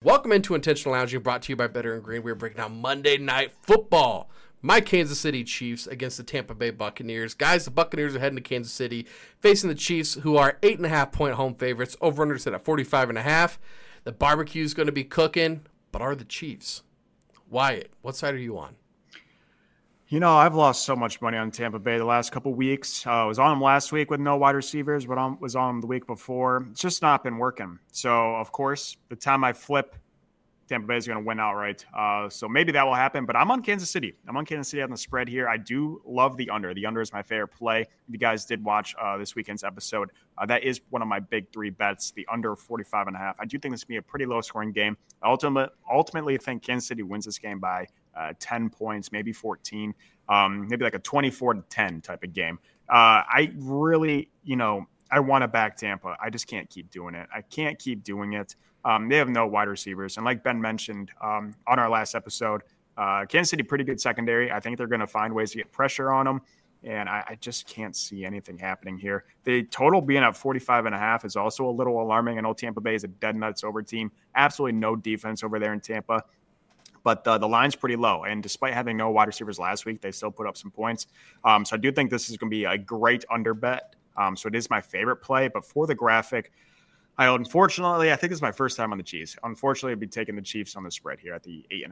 Welcome into Intentional Lounging, brought to you by Better and Green. We're breaking down Monday Night Football. My Kansas City Chiefs against the Tampa Bay Buccaneers. Guys, the Buccaneers are heading to Kansas City, facing the Chiefs, who are 8.5-point home favorites. Over-under set at 45.5. The barbecue is going to be cooking, but are the Chiefs? Wyatt, what side are you on? You know, I've lost so much money on Tampa Bay the last couple weeks. I was on them last week with no wide receivers, but I was on them the week before. It's just not been working. So, of course, the time I flip, Tampa Bay is going to win outright. So maybe that will happen, but I'm on Kansas City. I'm on Kansas City on the spread here. I do love the under. The under is my favorite play. If you guys did watch this weekend's episode, that is one of my big three bets, the under 45.5. I do think this will be a pretty low-scoring game. I ultimately think Kansas City wins this game by 10 points, maybe 14, maybe like a 24-10 type of game. I really, I want to back Tampa. I just can't keep doing it. I can't keep doing it. They have no wide receivers. And like Ben mentioned on our last episode, Kansas City, pretty good secondary. I think they're going to find ways to get pressure on them. And I just can't see anything happening here. The total being at 45.5 is also a little alarming. I know Tampa Bay is a dead nuts over team. Absolutely no defense over there in Tampa. But the line's pretty low. And despite having no wide receivers last week, they still put up some points. So I do think this is going to be a great under bet. So it is my favorite play. But for the graphic, I think this is my first time on the Chiefs. Unfortunately, I'd be taking the Chiefs on the spread here at the 8.5.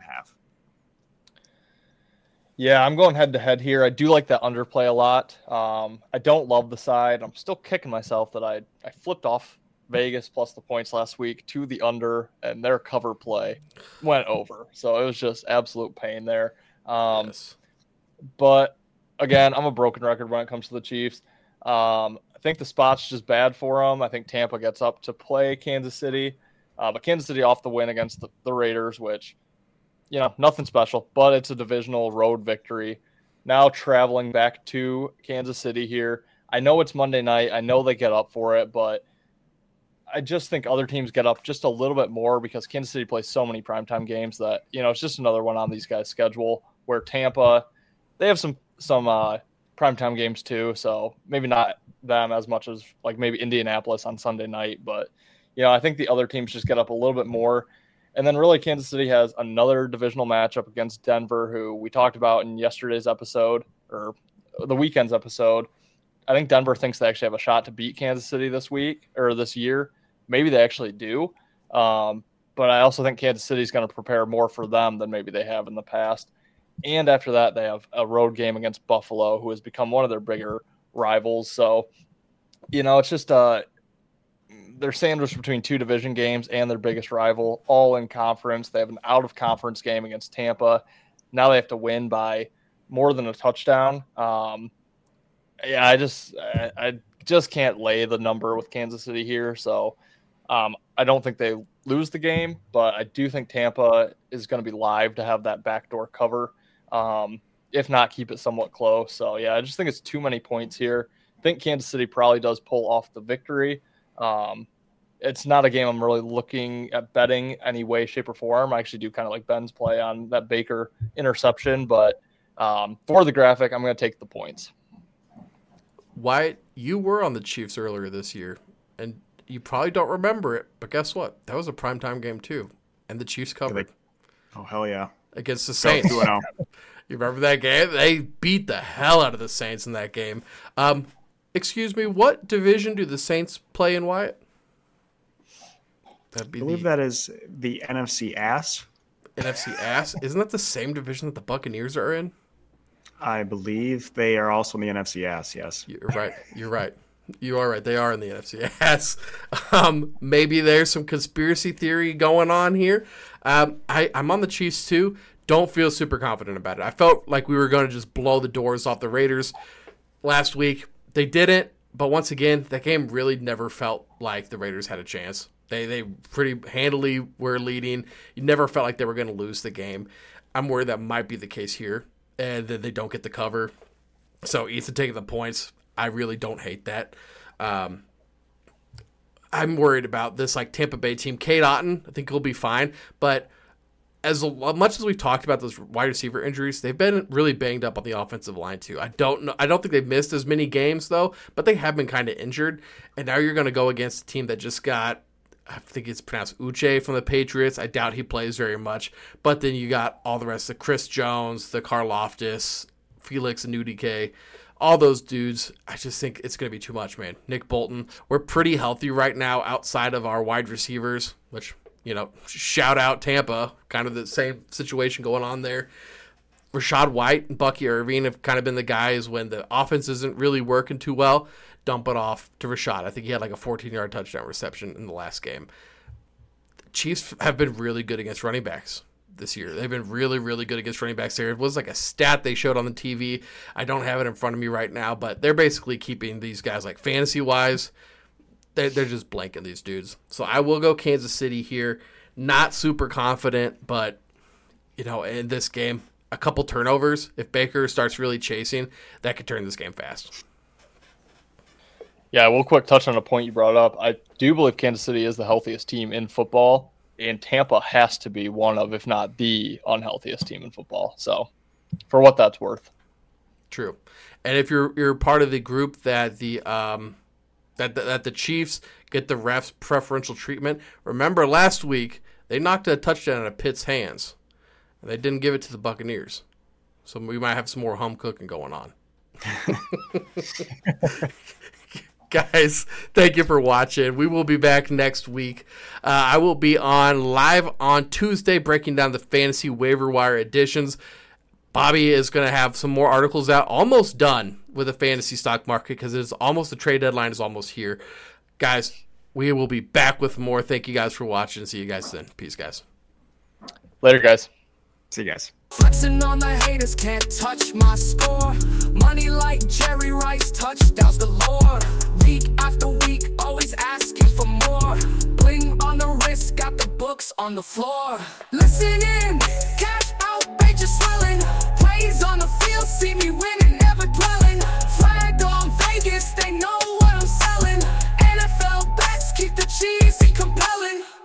Yeah, I'm going head-to-head here. I do like that underplay a lot. I don't love the side. I'm still kicking myself that I flipped off Vegas plus the points last week to the under, and their cover play went over. So it was just absolute pain there. Yes. But, again, I'm a broken record when it comes to the Chiefs. I think the spot's just bad for them. I think Tampa gets up to play Kansas City. But Kansas City off the win against the Raiders, which, nothing special, but it's a divisional road victory. Now traveling back to Kansas City here. I know it's Monday night. I know they get up for it, but I just think other teams get up just a little bit more because Kansas City plays so many primetime games that, it's just another one on these guys' schedule where Tampa, they have some primetime games too. So maybe not them as much as like maybe Indianapolis on Sunday night, but I think the other teams just get up a little bit more. And then really Kansas City has another divisional matchup against Denver, who we talked about in yesterday's episode or the weekend's episode. I think Denver thinks they actually have a shot to beat Kansas City this week or this year. Maybe they actually do. But I also think Kansas City is going to prepare more for them than maybe they have in the past. And after that, they have a road game against Buffalo, who has become one of their bigger rivals. So, it's just they're sandwiched between two division games and their biggest rival, all in conference. They have an out-of-conference game against Tampa. Now they have to win by more than a touchdown. I just can't lay the number with Kansas City here. So I don't think they lose the game, but I do think Tampa is going to be live to have that backdoor cover. If not, keep it somewhat close. So, yeah, I just think it's too many points here. I think Kansas City probably does pull off the victory. It's not a game I'm really looking at betting any way, shape, or form. I actually do kind of like Ben's play on that Baker interception, but for the graphic, I'm going to take the points. Wyatt, you were on the Chiefs earlier this year, and you probably don't remember it, but guess what? That was a primetime game too, and the Chiefs covered. Oh, hell yeah. Against the Saints. You remember that game? They beat the hell out of the Saints in that game. Excuse me, what division do the Saints play in, Wyatt? I believe that is the NFC ass. NFC ass? Isn't that the same division that the Buccaneers are in? I believe they are also in the NFC ass, yes. You're right. You are right. They are in the NFC ass. Maybe there's some conspiracy theory going on here. I'm on the Chiefs too. Don't feel super confident about it. I felt like we were going to just blow the doors off the Raiders last week. They didn't, but once again, that game really never felt like the Raiders had a chance. They pretty handily were leading. You never felt like they were going to lose the game. I'm worried that might be the case here, and that they don't get the cover. So Ethan taking the points, I really don't hate that. I'm worried about this Tampa Bay team. Cade Otton, I think he'll be fine, but as much as we've talked about those wide receiver injuries, they've been really banged up on the offensive line too. I don't think they've missed as many games though, but they have been kind of injured. And now you're going to go against a team that just got I think it's pronounced Uche from the Patriots. I doubt he plays very much. But then you got all the rest, the Chris Jones, the Karlaftis, Felix Anudike, all those dudes. I just think it's going to be too much, man. Nick Bolton, we're pretty healthy right now outside of our wide receivers, which, shout out Tampa, kind of the same situation going on there. Rashad White and Bucky Irving have kind of been the guys when the offense isn't really working too well, dump it off to Rashad. I think he had like a 14-yard touchdown reception in the last game. The Chiefs have been really good against running backs this year. They've been really, really good against running backs there. It was like a stat they showed on the TV. I don't have it in front of me right now, but they're basically keeping these guys, like fantasy-wise, they're just blanking these dudes. So I will go Kansas City here. Not super confident, but, in this game, a couple turnovers, if Baker starts really chasing, that could turn this game fast. Yeah, we'll quick touch on a point you brought up. I do believe Kansas City is the healthiest team in football, and Tampa has to be one of, if not the unhealthiest team in football. So, for what that's worth. True. And if you're part of the group that the that the Chiefs get the refs preferential treatment, remember last week they knocked a touchdown out of Pitt's hands. They didn't give it to the Buccaneers. So we might have some more home cooking going on. Guys, thank you for watching. We will be back next week. I will be live on Tuesday breaking down the fantasy waiver wire editions. Bobby is going to have some more articles out. Almost done with the fantasy stock market because the trade deadline is almost here. Guys, we will be back with more. Thank you guys for watching. See you guys then. Peace, guys. Later, guys. See you guys. Flexing on the haters, can't touch my score. Money like Jerry Rice, touchdowns galore. Week after week, always asking for more. Bling on the wrist, got the books on the floor. Listen in, cash out, pages swelling. Plays on the field, see me winning.